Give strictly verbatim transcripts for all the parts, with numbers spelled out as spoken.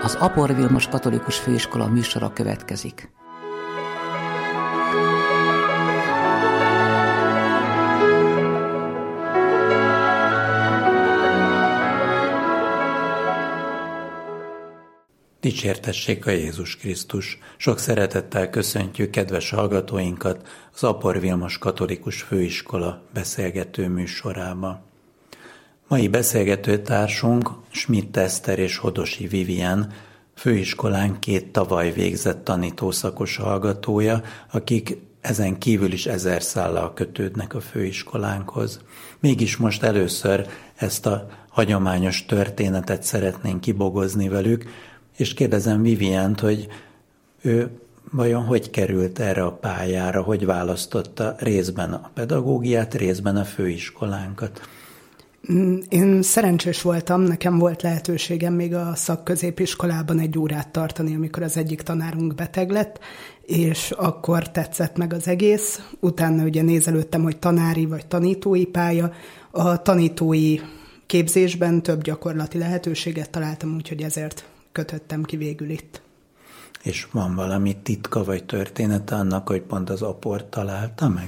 Az Apor Vilmos Katolikus Főiskola műsora következik. Dicsértessék a Jézus Krisztus! Sok szeretettel köszöntjük kedves hallgatóinkat az Apor Vilmos Katolikus Főiskola beszélgető műsorába. Mai beszélgetőtársunk Schmidt Eszter és Hodosi Vivien, főiskolán két tavaly végzett tanítószakos hallgatója, akik ezen kívül is ezer szállal kötődnek a főiskolánkhoz. Mégis most először ezt a hagyományos történetet szeretnénk kibogozni velük, és kérdezem Vivient, hogy ő vajon hogy került erre a pályára, hogy választotta részben a pedagógiát, részben a főiskolánkat. Én szerencsés voltam, nekem volt lehetőségem még a szakközépiskolában egy órát tartani, amikor az egyik tanárunk beteg lett, és akkor tetszett meg az egész. Utána ugye nézelődtem, hogy tanári vagy tanítói pálya. A tanítói képzésben több gyakorlati lehetőséget találtam, úgyhogy ezért kötöttem ki végül itt. És van valami titka vagy története annak, hogy pont az Aport találta meg?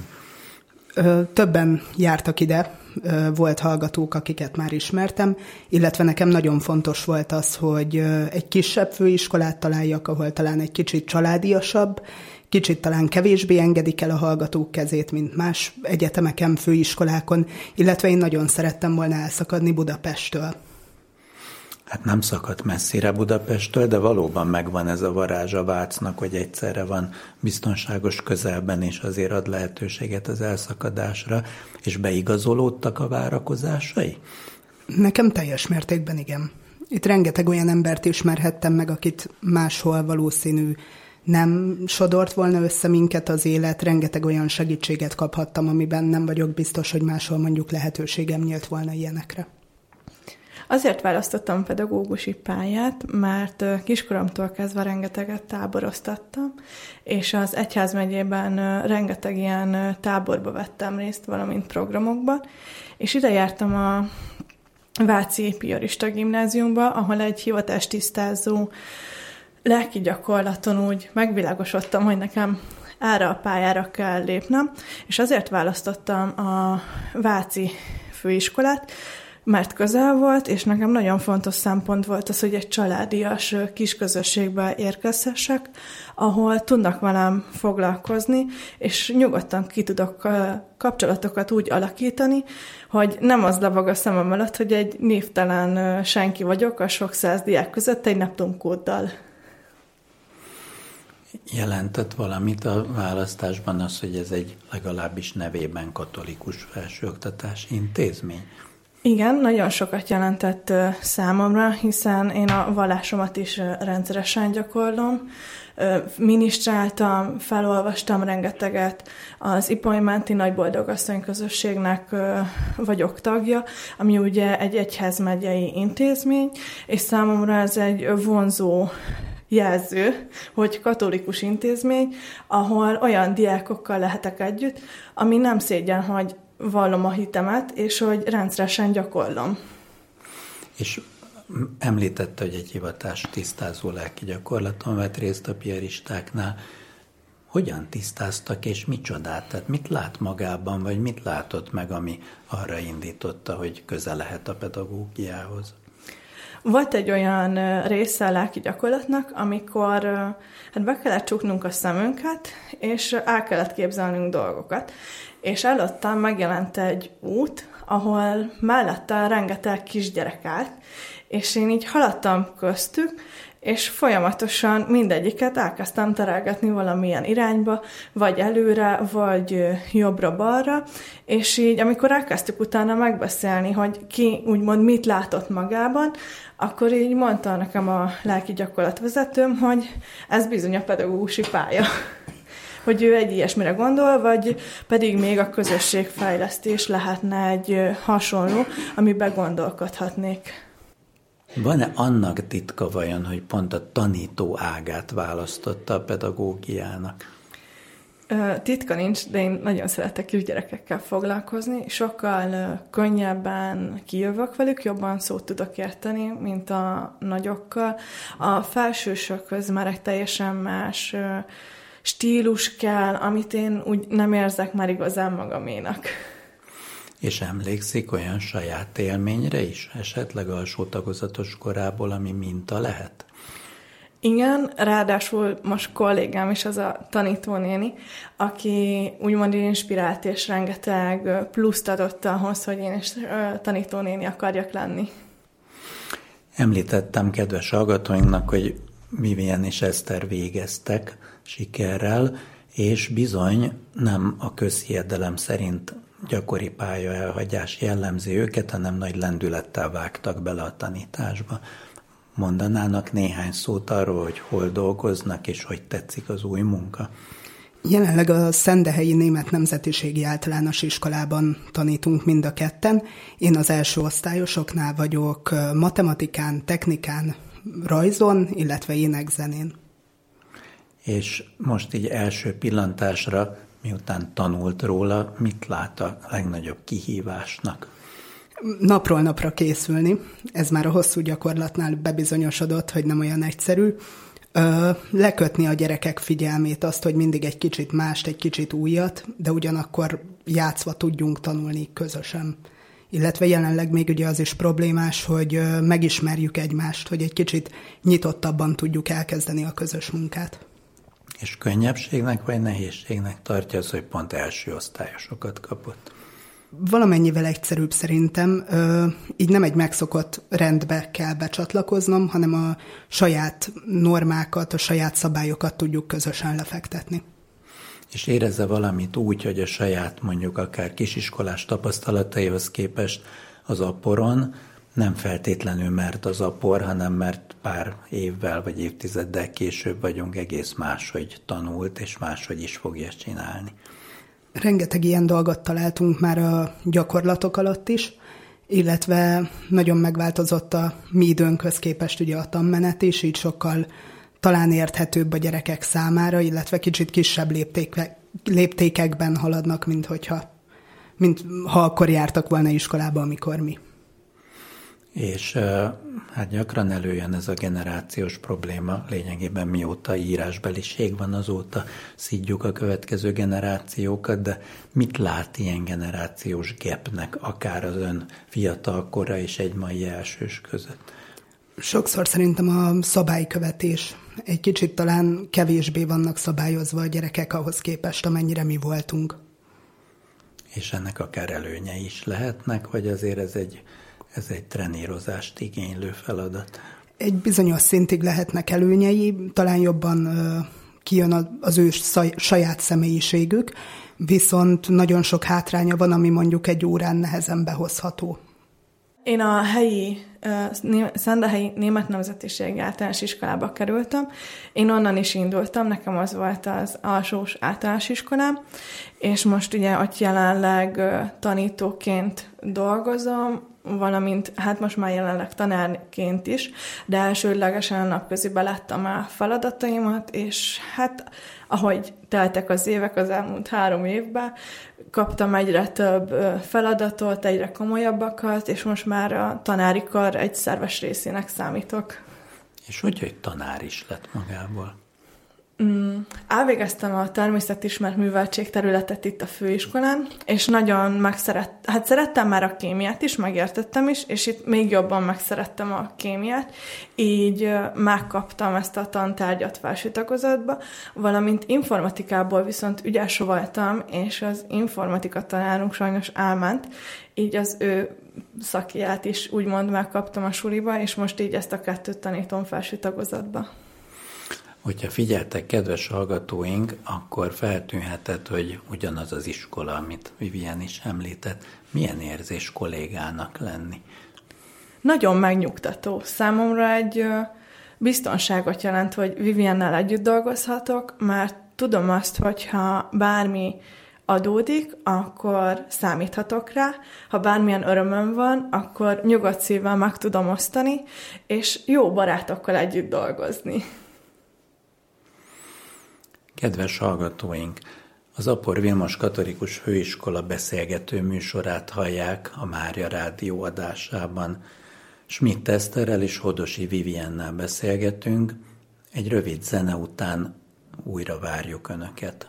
Többen jártak ide, volt hallgatók, akiket már ismertem, illetve nekem nagyon fontos volt az, hogy egy kisebb főiskolát találjak, ahol talán egy kicsit családiasabb, kicsit talán kevésbé engedik el a hallgatók kezét, mint más egyetemeken, főiskolákon, illetve én nagyon szerettem volna elszakadni Budapesttől. Hát nem szakadt messzire Budapesttől, de valóban megvan ez a varázs a Vácnak, hogy egyszerre van biztonságos közelben, és azért ad lehetőséget az elszakadásra, és beigazolódtak a várakozásai? Nekem teljes mértékben igen. Itt rengeteg olyan embert ismerhettem meg, akit máshol valószínű nem sodort volna össze minket az élet, rengeteg olyan segítséget kaphattam, amiben nem vagyok biztos, hogy máshol mondjuk lehetőségem nyílt volna ilyenekre. Azért választottam pedagógusi pályát, mert kiskoromtól kezdve rengeteget táboroztattam, és az egyházmegyében rengeteg ilyen táborba vettem részt, valamint programokban, és ide jártam a Váci Piarista Gimnáziumba, ahol egy hivatástisztázó lelki gyakorlaton úgy megvilágosodtam, hogy nekem erre a pályára kell lépnem, és azért választottam a Váci főiskolát, mert közel volt, és nekem nagyon fontos szempont volt az, hogy egy családias kisközösségbe érkezhessek, ahol tudnak velem foglalkozni, és nyugodtan ki tudok kapcsolatokat úgy alakítani, hogy nem az labag a szemem előtt, hogy egy névtelen senki vagyok a sok száz diák között egy Neptun-kóddal. Jelentett valamit a választásban az, hogy ez egy legalábbis nevében katolikus felsőoktatási intézmény? Igen, nagyon sokat jelentett számomra, hiszen én a vallásomat is rendszeresen gyakorlom. Minisztráltam, felolvastam rengeteget, az Ipoly menti Nagyboldogasszony közösségnek vagyok tagja, ami ugye egy egyházmegyei intézmény, és számomra ez egy vonzó jelző, hogy katolikus intézmény, ahol olyan diákokkal lehetek együtt, ami nem szégyen, hogy vallom a hitemet, és hogy rendszeresen gyakorlom. És említette, hogy egy hivatás tisztázó lelki gyakorlaton vett részt a piaristáknál. Hogyan tisztáztak, és micsodát? Tehát mit lát magában, vagy mit látott meg, ami arra indította, hogy közel lehet a pedagógiához? Volt egy olyan része a lelki gyakorlatnak, amikor hát be kellett csuknunk a szemünket, és el kellett képzelnünk dolgokat. És előttem megjelent egy út, ahol mellette rengeteg kisgyerek állt, és én így haladtam köztük, és folyamatosan mindegyiket elkezdtem terelgetni valamilyen irányba, vagy előre, vagy jobbra-balra, és így amikor elkezdtük utána megbeszélni, hogy ki úgymond mit látott magában, akkor így mondta nekem a lelki gyakorlatvezetőm, hogy ez bizony a pedagógusi pálya. Hogy ő egy ilyesmire gondol, vagy pedig még a közösségfejlesztés lehetne egy hasonló, amiben gondolkodhatnék. Van-e annak titka vajon, hogy pont a tanító ágát választotta a pedagógiának? Titka nincs, de én nagyon szeretek kisgyerekekkel foglalkozni. Sokkal könnyebben kijövök velük, jobban szót tudok érteni, mint a nagyokkal. A felsősökhöz már egy teljesen más stílus kell, amit én úgy nem érzek már igazán magaménak. És emlékszik olyan saját élményre is, esetleg alsó tagozatos korából, ami minta lehet? Igen, ráadásul most kollégám is az a tanítónéni, aki úgymond inspirált és rengeteg pluszt adott ahhoz, hogy én is tanítónéni akarjak lenni. Említettem kedves hallgatóinknak, hogy Vivian és Eszter végeztek sikerrel, és bizony nem a közhiedelem szerint gyakori pálya elhagyás jellemzi őket, hanem nagy lendülettel vágtak bele a tanításba. Mondanának néhány szót arról, hogy hol dolgoznak, és hogy tetszik az új munka? Jelenleg a Szendehelyi Német Nemzetiségi Általános Iskolában tanítunk mind a ketten. Én az első osztályosoknál vagyok matematikán, technikán, rajzon, illetve énekzenén. És most így első pillantásra, miután tanult róla, mit lát a legnagyobb kihívásnak? Napról napra készülni. Ez már a hosszú gyakorlatnál bebizonyosodott, hogy nem olyan egyszerű. Ö, lekötni a gyerekek figyelmét, azt, hogy mindig egy kicsit mást, egy kicsit újat, de ugyanakkor játszva tudjunk tanulni közösen. Illetve jelenleg még ugye az is problémás, hogy megismerjük egymást, hogy egy kicsit nyitottabban tudjuk elkezdeni a közös munkát. És könnyebbségnek vagy nehézségnek tartja az, hogy pont első osztályosokat kapott? Valamennyivel egyszerűbb szerintem. Így nem egy megszokott rendbe kell becsatlakoznom, hanem a saját normákat, a saját szabályokat tudjuk közösen lefektetni. És érezze valamit úgy, hogy a saját mondjuk akár kisiskolás tapasztalataihoz képest az apporon nem feltétlenül mert az appor, hanem mert pár évvel vagy évtizeddel később vagyunk egész máshogy tanult, és máshogy is fogja csinálni. Rengeteg ilyen dolgot találtunk már a gyakorlatok alatt is, illetve nagyon megváltozott a mi időnkhöz képest ugye a tanmenet is, így sokkal talán érthetőbb a gyerekek számára, illetve kicsit kisebb léptéke, léptékekben haladnak, mint hogyha mint ha akkor jártak volna iskolába, amikor mi. És hát gyakran előjön ez a generációs probléma, lényegében mióta írásbeliség van, azóta szidjuk a következő generációkat, de mit lát ilyen generációs gapnek, akár az ön fiatalkora és egy mai elsős között? Sokszor szerintem a szabálykövetés. Egy kicsit talán kevésbé vannak szabályozva a gyerekek ahhoz képest, amennyire mi voltunk. És ennek akár előnyei is lehetnek, vagy azért ez egy Ez egy trenírozást igénylő feladat? Egy bizonyos szintig lehetnek előnyei, talán jobban ö, kijön az ő szaj, saját személyiségük, viszont nagyon sok hátránya van, ami mondjuk egy órán nehezen behozható. Én a helyi, uh, Szendehelyi Német Nemzetiségi Általános Iskolába kerültem. Én onnan is indultam, nekem az volt az alsós általános iskolám, és most ugye ott jelenleg uh, tanítóként dolgozom, valamint hát most már jelenleg tanárként is, de elsődlegesen a napközibe láttam a feladataimat, és hát ahogy teltek az évek az elmúlt három évben, kaptam egyre több feladatot, egyre komolyabbakat, és most már a tanári kar egy szerves részének számítok. És hogy, hogy tanár is lett magából? Mm, elvégeztem a természetismert műveltség területet itt a főiskolán, és nagyon megszeret, hát szerettem már a kémiát is, megértettem is, és itt még jobban megszerettem a kémiát, így megkaptam ezt a tantárgyat felső tagozatba, valamint informatikából viszont ügyes voltam, és az informatika tanárunk sajnos elment, így az ő szakját is úgymond megkaptam a suliba, és most így ezt a kettőt tanítom felső tagozatba. Hogyha figyeltek, kedves hallgatóink, akkor feltűnhetett, hogy ugyanaz az iskola, amit Vivian is említett, milyen érzés kollégának lenni? Nagyon megnyugtató. Számomra egy biztonságot jelent, hogy Viviannel együtt dolgozhatok, mert tudom azt, hogyha bármi adódik, akkor számíthatok rá. Ha bármilyen örömöm van, akkor nyugodt szívvel meg tudom osztani, és jó barátokkal együtt dolgozni. Kedves hallgatóink, Az Apor Vilmos Katolikus Főiskola beszélgető műsorát hallják a Mária Rádió adásában. Schmidt Eszterrel és Hodosi Viviennel beszélgetünk. Egy rövid zene után újra várjuk Önöket.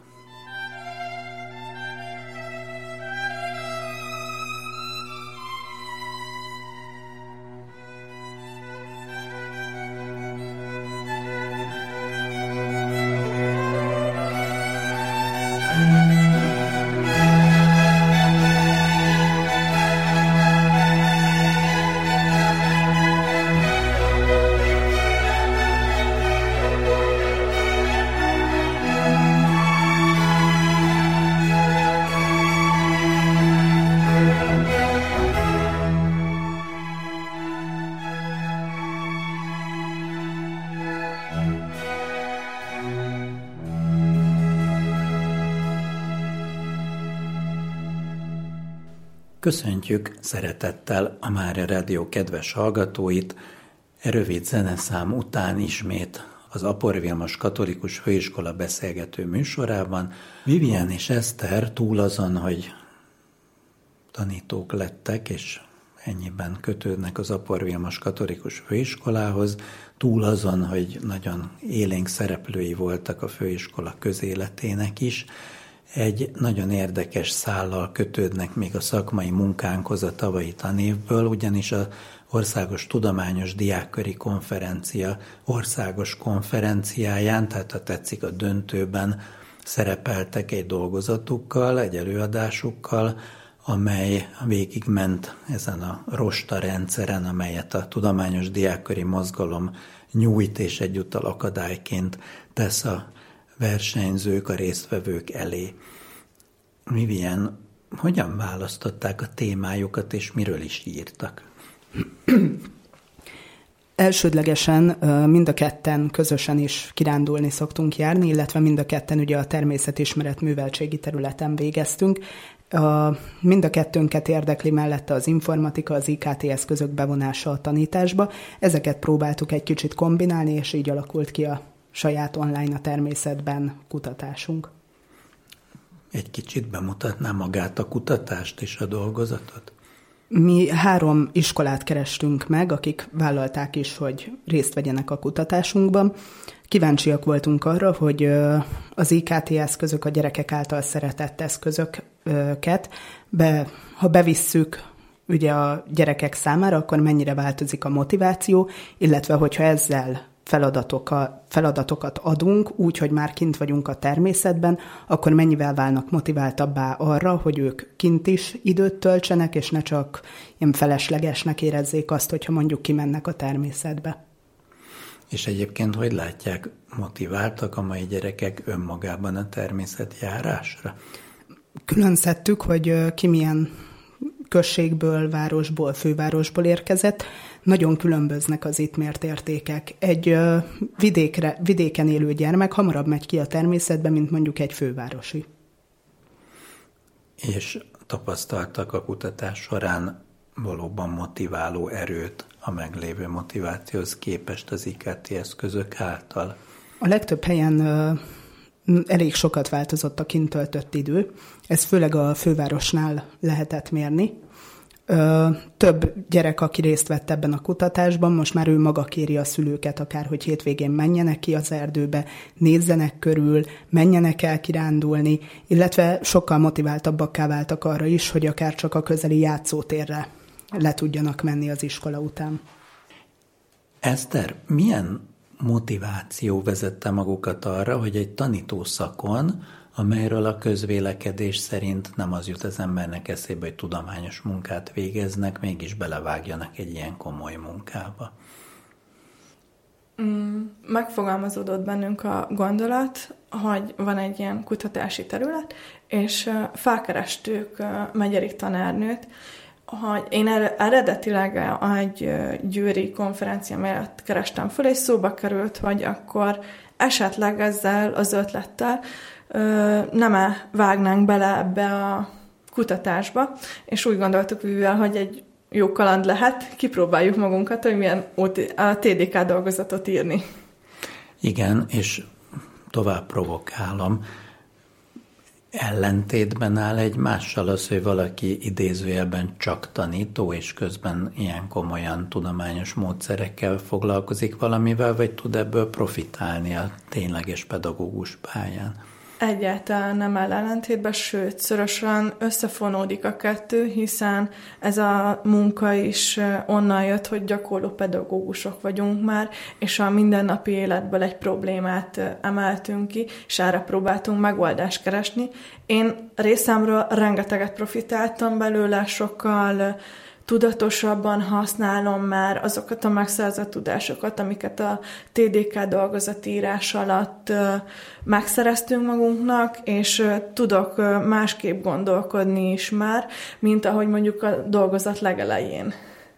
Köszöntjük szeretettel a Mária Rádió kedves hallgatóit. E rövid zeneszám után ismét az Apor Vilmos Katolikus Főiskola beszélgető műsorában. Vivien és Eszter túl azon, hogy tanítók lettek, és ennyiben kötődnek az Apor Vilmos Katolikus Főiskolához, túl azon, hogy nagyon élénk szereplői voltak a főiskola közéletének is, egy nagyon érdekes szállal kötődnek még a szakmai munkánkhoz a tavalyi tanévből, ugyanis az Országos Tudományos Diákköri Konferencia országos konferenciáján, tehát ha tetszik a döntőben szerepeltek egy dolgozatukkal, egy előadásukkal, amely végigment ezen a rosta rendszeren, amelyet a Tudományos Diákköri Mozgalom nyújt és egyúttal akadályként tesz a versenyzők, a résztvevők elé. Vivien, hogyan választották a témájukat, és miről is írtak? Elsődlegesen mind a ketten közösen is kirándulni szoktunk járni, illetve mind a ketten ugye a természetismeret műveltségi területen végeztünk. A, mind a kettőnket érdekli mellette az informatika, az I K T eszközök bevonása a tanításba. Ezeket próbáltuk egy kicsit kombinálni, és így alakult ki a saját online a természetben kutatásunk. Egy kicsit bemutatná magát a kutatást és a dolgozatot? Mi három iskolát kerestünk meg, akik vállalták is, hogy részt vegyenek a kutatásunkban. Kíváncsiak voltunk arra, hogy az I K T eszközök, a gyerekek által szeretett eszközöket, be, ha bevisszük ugye a gyerekek számára, akkor mennyire változik a motiváció, illetve hogyha ezzel feladatokat, feladatokat adunk, úgy, hogy már kint vagyunk a természetben, akkor mennyivel válnak motiváltabbá arra, hogy ők kint is időt töltsenek, és ne csak ilyen feleslegesnek érezzék azt, hogyha mondjuk kimennek a természetbe. És egyébként hogy látják, motiváltak a mai gyerekek önmagában a természetjárásra? Külön szedtük, hogy ki milyen községből, városból, fővárosból érkezett. Nagyon különböznek az itt mért értékek. Egy vidékre, vidéken élő gyermek hamarabb megy ki a természetbe, mint mondjuk egy fővárosi. És tapasztaltak a kutatás során valóban motiváló erőt a meglévő motivációhoz képest az I K T eszközök által? A legtöbb helyen elég sokat változott a kint töltött idő. Ez főleg a fővárosnál lehetett mérni. Több gyerek, aki részt vett ebben a kutatásban, most már ő maga kéri a szülőket, akár hogy hétvégén menjenek ki az erdőbe, nézzenek körül, menjenek el kirándulni, illetve sokkal motiváltabbakká váltak arra is, hogy akár csak a közeli játszótérre le tudjanak menni az iskola után. Eszter, milyen motiváció vezette magukat arra, hogy egy tanítószakon, amelyről a közvélekedés szerint nem az jut az embernek eszébe, hogy tudományos munkát végeznek, mégis belevágjanak egy ilyen komoly munkába? Megfogalmazódott bennünk a gondolat, hogy van egy ilyen kutatási terület, és felkerestük Megyeri tanárnőt, hogy én eredetileg egy győri konferencia mellett kerestem föl, és szóba került, hogy akkor esetleg ezzel az ötlettel nem-e vágnánk bele ebbe a kutatásba, és úgy gondoltuk mivel, hogy egy jó kaland lehet, kipróbáljuk magunkat, hogy milyen a T D K dolgozatot írni. Igen, és tovább provokálom. ellentétben áll egymással az, hogy valaki idézőjelben csak tanító, és közben ilyen komolyan tudományos módszerekkel foglalkozik valamivel, vagy tud ebből profitálni a tényleges pedagógus pályán? Egyáltalán nem áll ellentétben, sőt, szorosan összefonódik a kettő, hiszen ez a munka is onnan jött, hogy gyakorló pedagógusok vagyunk már, és a mindennapi életből egy problémát emeltünk ki, és erre próbáltunk megoldást keresni. Én részemről rengeteget profitáltam belőle, sokkal tudatosabban használom már azokat a megszerzett tudásokat, amiket a té dé ká dolgozatírás alatt megszereztünk magunknak, és tudok másképp gondolkodni is már, mint ahogy mondjuk a dolgozat legelején.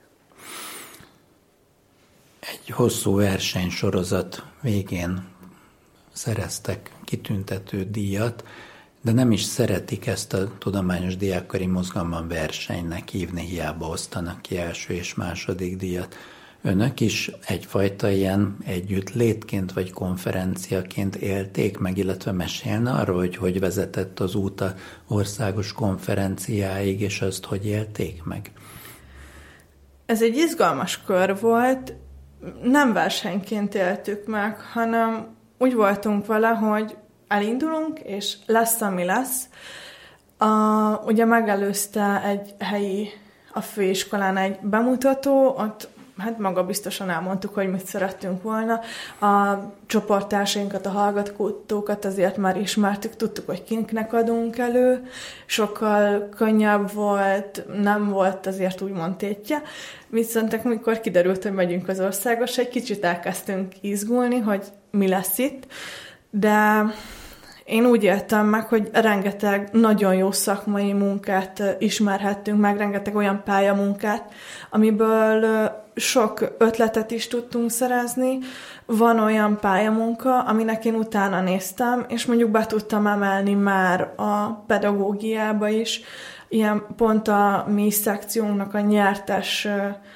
Egy hosszú versenysorozat végén szereztek kitüntető díjat, de nem is szeretik ezt a tudományos diákkari mozgalomban versenynek hívni, hiába osztanak ki első és második díjat. Önök is egyfajta ilyen együtt létként vagy konferenciaként élték meg, illetve mesélne arról, hogy hogy vezetett az út a országos konferenciáig, és azt hogy élték meg? Ez egy izgalmas kör volt, nem versenyként éltük meg, hanem úgy voltunk vele, hogy elindulunk, és lesz, ami lesz. A, ugye megelőzte egy helyi, a főiskolán egy bemutató, ott hát magabiztosan elmondtuk, hogy mit szerettünk volna. A csoporttársainkat, a hallgatókat azért már ismertük, tudtuk, hogy kinknek adunk elő. Sokkal könnyebb volt, nem volt azért úgymond tétje. Viszont amikor kiderült, hogy megyünk az országos, egy kicsit elkezdtünk izgulni, hogy mi lesz itt. De én úgy éltem meg, hogy rengeteg nagyon jó szakmai munkát ismerhettünk meg, rengeteg olyan pályamunkát, amiből sok ötletet is tudtunk szerezni. Van olyan pályamunka, aminek én utána néztem, és mondjuk be tudtam emelni már a pedagógiába is. Ilyen pont a mi szekciónknak a nyertes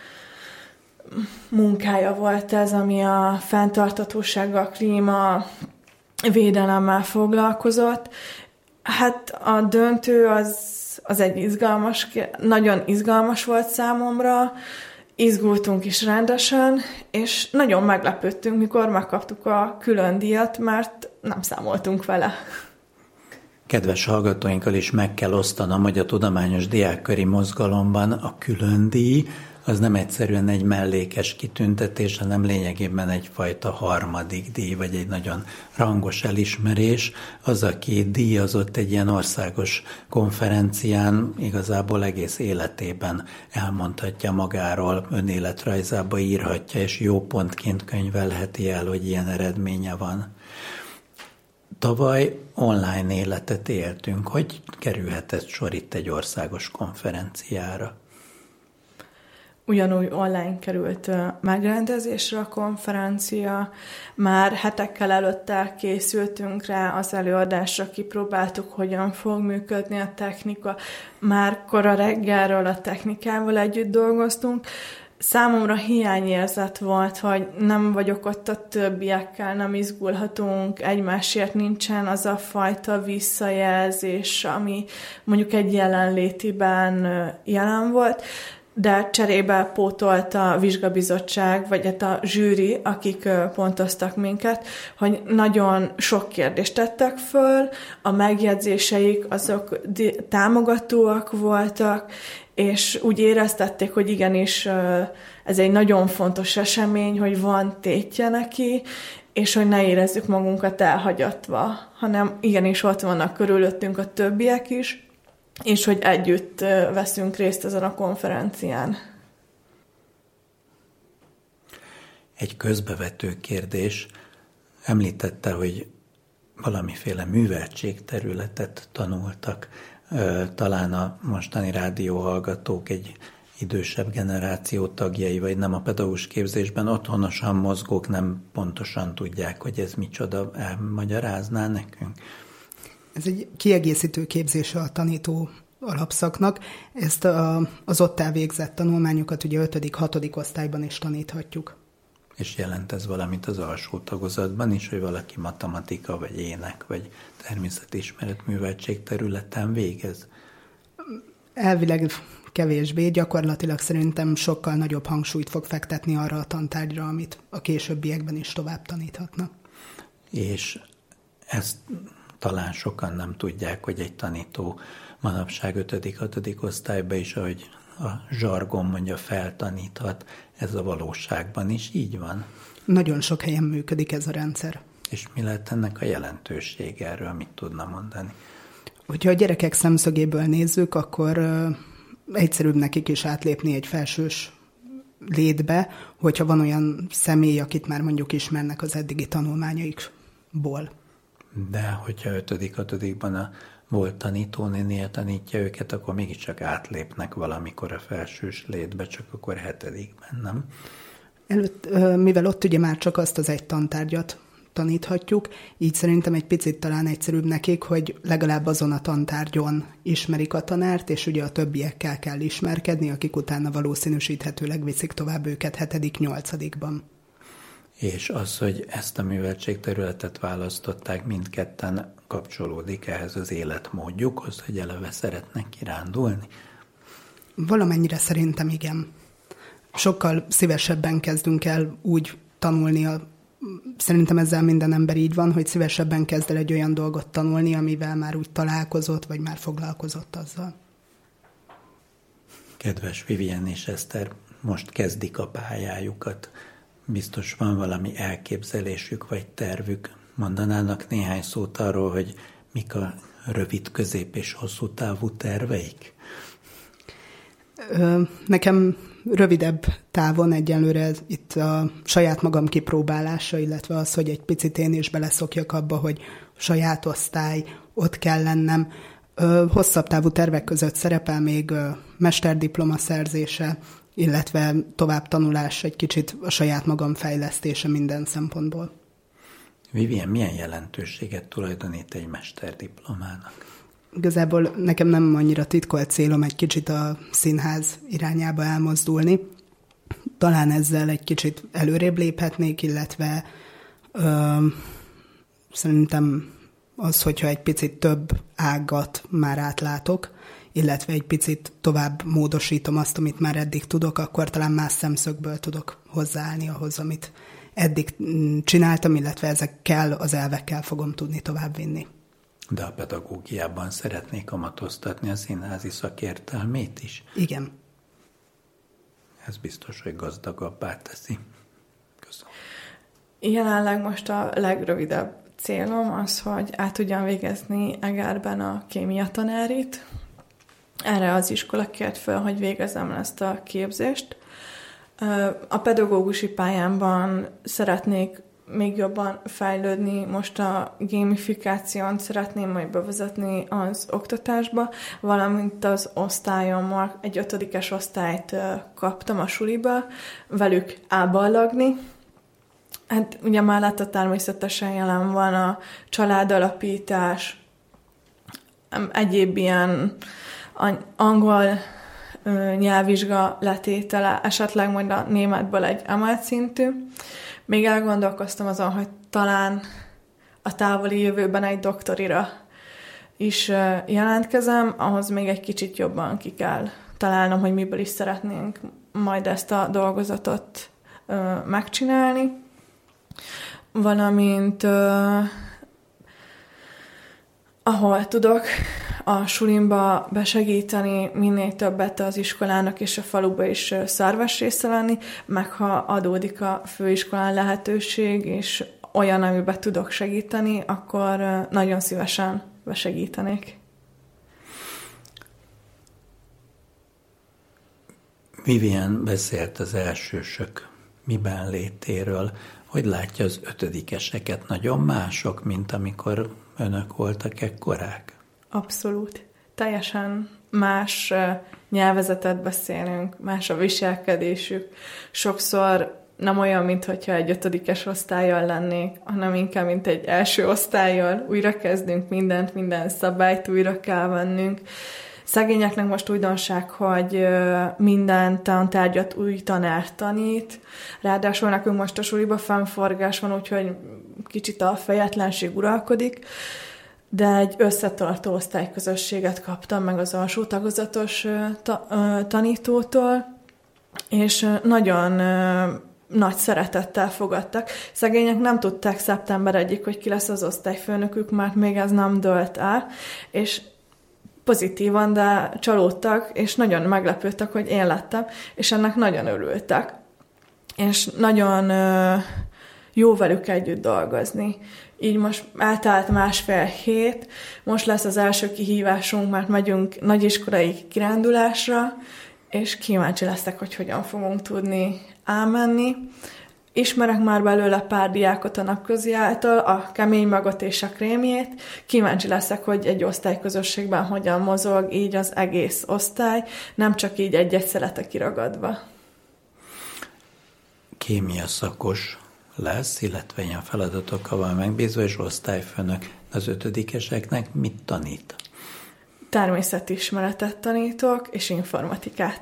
munkája volt ez, ami a fenntarthatósággal, klíma védelemmel foglalkozott. Hát a döntő az, az egy izgalmas, nagyon izgalmas volt számomra, izgultunk is rendesen, és nagyon meglepődtünk, mikor megkaptuk a külön díjat, mert nem számoltunk vele. Kedves hallgatóinkkal is meg kell osztanom, hogy a tudományos diákköri mozgalomban a külön díj az nem egyszerűen egy mellékes kitüntetés, hanem lényegében egyfajta harmadik díj, vagy egy nagyon rangos elismerés. Az, aki díjazott egy ilyen országos konferencián, igazából egész életében elmondhatja magáról, önéletrajzába írhatja, és jó pontként könyvelheti el, hogy ilyen eredménye van. Tavaly online életet éltünk. Hogy kerülhetett sor itt egy országos konferenciára? Ugyanúgy online került megrendezésre a konferencia, már hetekkel előtte készültünk rá az előadásra, kipróbáltuk, hogyan fog működni a technika, már kora reggelről a technikával együtt dolgoztunk. Számomra hiányérzet volt, hogy nem vagyok ott a többiekkel, nem izgulhatunk, egymásért nincsen az a fajta visszajelzés, ami mondjuk egy jelenlétiben jelen volt, de cserébe pótolt a vizsgabizottság, vagy hát a zsűri, akik pontoztak minket, hogy nagyon sok kérdést tettek föl, a megjegyzéseik azok támogatóak voltak, és úgy éreztették, hogy igenis ez egy nagyon fontos esemény, hogy van tétje neki, és hogy ne érezzük magunkat elhagyatva, hanem igenis ott vannak körülöttünk a többiek is, és hogy együtt veszünk részt ezen a konferencián. Egy közbevető kérdés. Említette, hogy valamiféle műveltségterületet tanultak. Talán a mostani rádióhallgatók egy idősebb generáció tagjai, vagy nem a pedagógus képzésben otthonosan mozgók, nem pontosan tudják, hogy ez micsoda. Elmagyarázná nekünk? Ez egy kiegészítő képzése a tanító alapszaknak. Ezt a, az ott elvégzett tanulmányokat ugye ötödik hatodik osztályban is taníthatjuk. És jelent ez valamit az alsó tagozatban is, hogy valaki matematika, vagy ének, vagy természetismeret műveltség területen végez? Elvileg kevésbé, gyakorlatilag szerintem sokkal nagyobb hangsúlyt fog fektetni arra a tantárgyra, amit a későbbiekben is tovább taníthatnak. És ezt talán sokan nem tudják, hogy egy tanító manapság ötödik-hatodik osztályban is, ahogy a zsargon mondja, feltaníthat, ez a valóságban is így van? Nagyon sok helyen működik ez a rendszer. És mi lehet ennek a jelentősége, erről mit tudna mondani? Hogyha a gyerekek szemszögéből nézzük, akkor uh, egyszerűbb nekik is átlépni egy felsős létbe, hogyha van olyan személy, akit már mondjuk ismernek az eddigi tanulmányaikból. De hogyha ötödik-hatodikban a volt tanítónénél tanítja őket, akkor mégiscsak átlépnek valamikor a felsős létbe, csak akkor hetedikben, nem? Előtt, mivel ott ugye már csak azt az egy tantárgyat taníthatjuk, így szerintem egy picit talán egyszerűbb nekik, hogy legalább azon a tantárgyon ismerik a tanárt, és ugye a többiekkel kell ismerkedni, akik utána valószínűsíthetőleg viszik tovább őket hetedik-nyolcadikban. És az, hogy ezt a műveltségterületet választották, mindketten kapcsolódik ehhez az életmódjukhoz, hogy eleve szeretnek kirándulni? Valamennyire szerintem igen. Sokkal szívesebben kezdünk el úgy tanulni, a, szerintem ezzel minden ember így van, hogy szívesebben kezd el egy olyan dolgot tanulni, amivel már úgy találkozott, vagy már foglalkozott azzal. Kedves Vivien és Eszter, most kezdik a pályájukat. Biztos van valami elképzelésük vagy tervük. Mondanának néhány szót arról, hogy mik a rövid, közép és hosszú távú terveik? Nekem rövidebb távon egyelőre itt a saját magam kipróbálása, illetve az, hogy egy picit én is beleszokjak abba, hogy saját osztály, ott kell lennem. Hosszabb távú tervek között szerepel még mesterdiploma szerzése, illetve tovább tanulás, egy kicsit a saját magam fejlesztése minden szempontból. Vivien, milyen jelentőséget tulajdonít egy mesterdiplomának? Igazából nekem nem annyira titkolt célom egy kicsit a színház irányába elmozdulni. Talán ezzel egy kicsit előrébb léphetnék, illetve ö, szerintem az, hogyha egy picit több ágat már átlátok, illetve egy picit tovább módosítom azt, amit már eddig tudok, akkor talán más szemszögből tudok hozzáállni ahhoz, amit eddig csináltam, illetve ezekkel, az elvekkel fogom tudni továbbvinni. De a pedagógiában szeretnék kamatoztatni a színházi szakértelmét is? Igen. Ez biztos, hogy gazdagabbá teszi. Köszönöm. Jelenleg most a legrövidebb célom az, hogy át tudjam végezni Egerben a kémia tanárit. Erre az iskola kért fel, hogy végezzem ezt a képzést. A pedagógusi pályámban szeretnék még jobban fejlődni, most a gamifikáción szeretném majd bevezetni az oktatásba, valamint az osztályommal, egy ötödikes osztályt kaptam a suliba, velük áballagni. Hát ugye mellette természetesen jelen van a családalapítás, egyéb ilyen angol nyelvvizsga letétele, esetleg majd a németből egy emelt szintű. Még elgondolkoztam azon, hogy talán a távoli jövőben egy doktorira is jelentkezem, ahhoz még egy kicsit jobban ki kell találnom, hogy miből is szeretnénk majd ezt a dolgozatot megcsinálni. Valamint ahol tudok a sulimba besegíteni, minél többet az iskolának és a faluba is szerves része lenni, meg ha adódik a főiskolán lehetőség, és olyan, amiben tudok segíteni, akkor nagyon szívesen besegítenék. Vivien beszélt az elsősök miben létéről. Hogy látja az ötödikeseket? Nagyon mások, mint amikor önök voltak ekkorák? Abszolút. Teljesen más nyelvezetet beszélünk, más a viselkedésük. Sokszor nem olyan, mintha egy ötödikes osztállyal lennék, hanem inkább, mint egy első osztállyal. Újra kezdünk mindent, minden szabályt újra kell vennünk. Szegényeknek most újdonság, hogy minden tantárgyat új tanár tanít, ráadásul nekünk most a suliba fennforgás van, úgyhogy kicsit a fejetlenség uralkodik, de egy összetartó osztályközösséget kaptam meg az alsó tagozatos ta- tanítótól, és nagyon nagy szeretettel fogadtak. Szegények nem tudták szeptember egyik, hogy ki lesz az osztályfőnökük, mert még ez nem dőlt el, és pozitívan, de csalódtak, és nagyon meglepődtek, hogy én lettem, és ennek nagyon örültek. És nagyon jó velük együtt dolgozni. Így most eltelt másfél hét, most lesz az első kihívásunk, mert megyünk nagyiskolai kirándulásra, és kíváncsi leszek, hogy hogyan fogunk tudni elmenni. Ismerek már belőle pár diákot a napközi által, a kemény magot és a krémjét. Kíváncsi leszek, hogy egy osztályközösségben hogyan mozog így az egész osztály, nem csak így egy-egy szelete kiragadva. Kémia szakos lesz, illetve ilyen feladatokkal van megbízva, és osztályfőnök. Az ötödikeseknek mit tanít? Természetismeretet tanítok, és informatikát.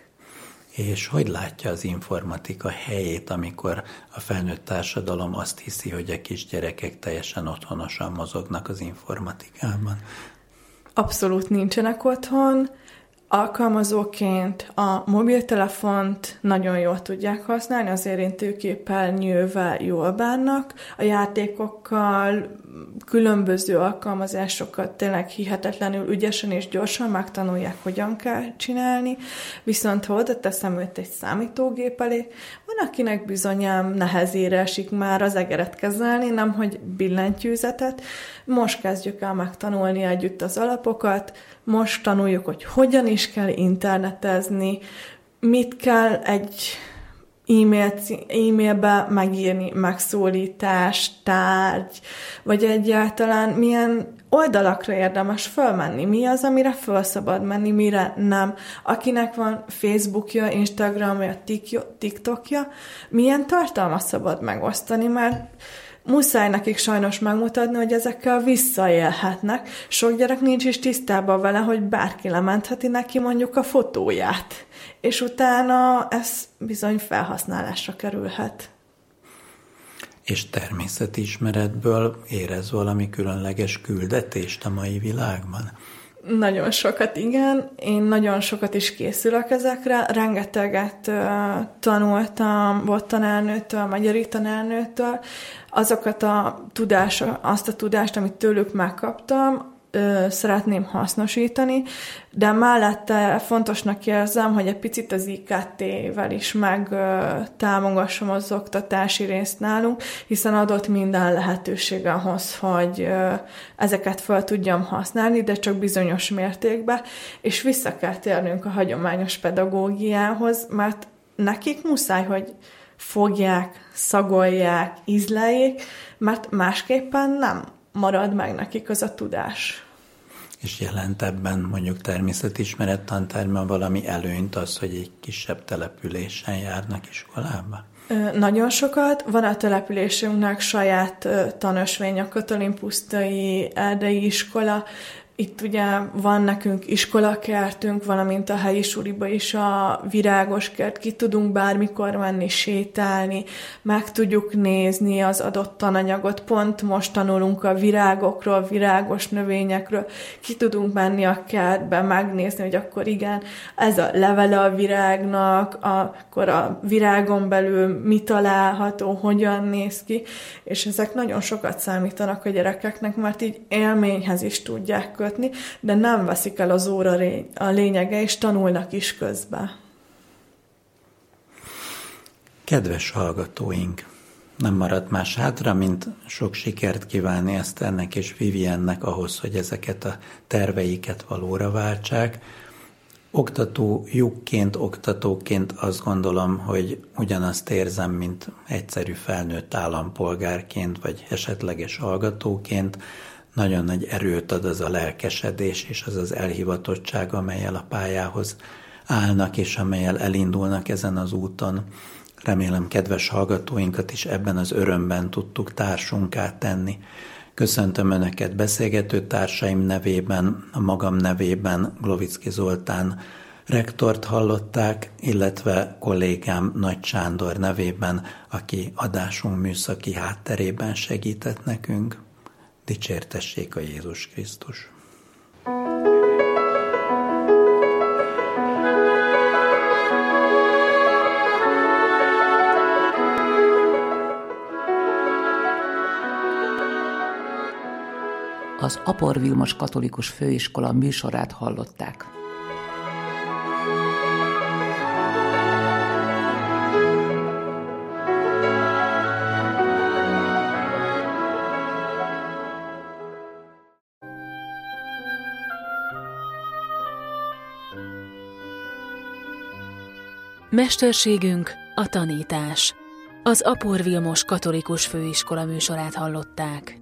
És hogy látja az informatika helyét, amikor a felnőtt társadalom azt hiszi, hogy a kisgyerekek teljesen otthonosan mozognak az informatikában? Abszolút nincsenek otthon. Alkalmazóként a mobiltelefont nagyon jól tudják használni, az érintőképernyővel jól bánnak, a játékokkal, különböző alkalmazásokat tényleg hihetetlenül ügyesen és gyorsan megtanulják, hogyan kell csinálni, viszont ha oda teszem őt egy számítógép elé, van, akinek bizonyám nehezére esik már az egeret kezelni, nemhogy billentyűzetet. Most kezdjük el megtanulni együtt az alapokat, most tanuljuk, hogy hogyan is kell internetezni, mit kell egy e-mail, e-mailbe megírni, megszólítás, tárgy, vagy egyáltalán milyen oldalakra érdemes fölmenni, mi az, amire föl szabad menni, mire nem. Akinek van Facebookja, Instagramja, TikTokja, milyen tartalmat szabad megosztani, mert muszáj nekik sajnos megmutatni, hogy ezekkel visszaélhetnek. Sok gyerek nincs is tisztában vele, hogy bárki lementheti neki mondjuk a fotóját, és utána ez bizony felhasználásra kerülhet. És természetismeretből érez valami különleges küldetést a mai világban? Nagyon sokat, igen. Én nagyon sokat is készülök ezekre. Rengeteget uh, tanultam volt tanárnőtől, magyari tanárnőtől. Azokat a tudás, azt a tudást, amit tőlük megkaptam, uh, szeretném hasznosítani, de mellette fontosnak érzem, hogy egy picit az i ká té-vel is meg uh, támogassam az oktatási részt nálunk, hiszen adott minden lehetőség ahhoz, hogy uh, ezeket fel tudjam használni, de csak bizonyos mértékben, és vissza kell térnünk a hagyományos pedagógiához, mert nekik muszáj, hogy fogják, szagolják, ízleljék, mert másképpen nem marad meg nekik az a tudás. És jelent ebben mondjuk természetismeret tantárgyban valami előnyt az, hogy egy kisebb településen járnak iskolába? Nagyon sokat. Van a településünknek saját tanösvény, a Katalin pusztai erdei iskola. Itt ugye van nekünk iskolakertünk, valamint a helyi suliba is a virágos kert. Ki tudunk bármikor menni, sétálni, meg tudjuk nézni az adott tananyagot. Pont most tanulunk a virágokról, virágos növényekről. Ki tudunk menni a kertbe, megnézni, hogy akkor igen, ez a levele a virágnak, akkor a virágon belül mi található, hogyan néz ki, és ezek nagyon sokat számítanak a gyerekeknek, mert így élményhez is tudják kötni, de nem veszik el az óra a lényege, és tanulnak is közben. Kedves hallgatóink, nem maradt más hátra, mint sok sikert kívánni Eszternek és Viviennek ahhoz, hogy ezeket a terveiket valóra váltsák. Oktatójukként, oktatóként azt gondolom, hogy ugyanazt érzem, mint egyszerű felnőtt állampolgárként, vagy esetleges hallgatóként. Nagyon nagy erőt ad az a lelkesedés és az az elhivatottság, amellyel a pályához állnak, és amellyel elindulnak ezen az úton. Remélem, kedves hallgatóinkat is ebben az örömben tudtuk társunká tenni. Köszöntöm Önöket beszélgető társaim nevében, a magam nevében Glovicki Zoltán rektort hallották, illetve kollégám Nagy Sándor nevében, aki adásunk műszaki hátterében segített nekünk. Dicsértessék a Jézus Krisztus! Az Apor Vilmos Katolikus Főiskola műsorát hallották. Mesterségünk a tanítás. Az Apor Vilmos Katolikus Főiskola műsorát hallották.